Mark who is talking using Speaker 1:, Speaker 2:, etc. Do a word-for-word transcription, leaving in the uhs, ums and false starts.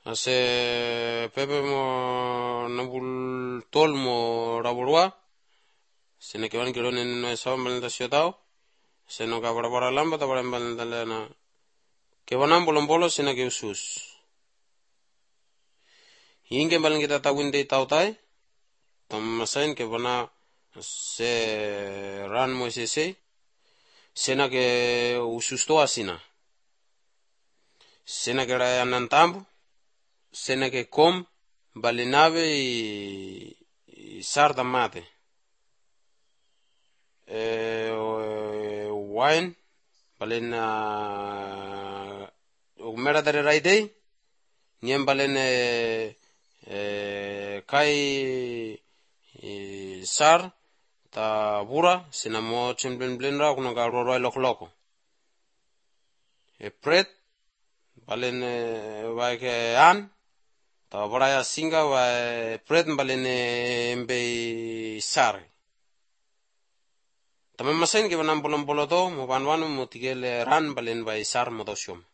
Speaker 1: ase pepe mo nabul tol mo raburwa sene ke ban kilo nen no sa balenta siotao seno ka bara bara lamba ta bara balenta lena ke banam bolom bolo sene ke usus hinge balen kita tawin dei tautai tam masain ke bana se ran mo se se sena ke usus to asina sena ke ra nantambu sena ke kom balinave i, i sarda mate e, wine balen uh, umera dare raidei niem balen e, e, kai e, sar ta bura sina mo chimblen blen ra kuna ga roi lok loko e pret balen e, vai ke an ta bora ya singa va pret balen e, mbe sar tamam masain ke banam bolom boloto mo banwanu mo tigel ran balen vai sar mo dosyom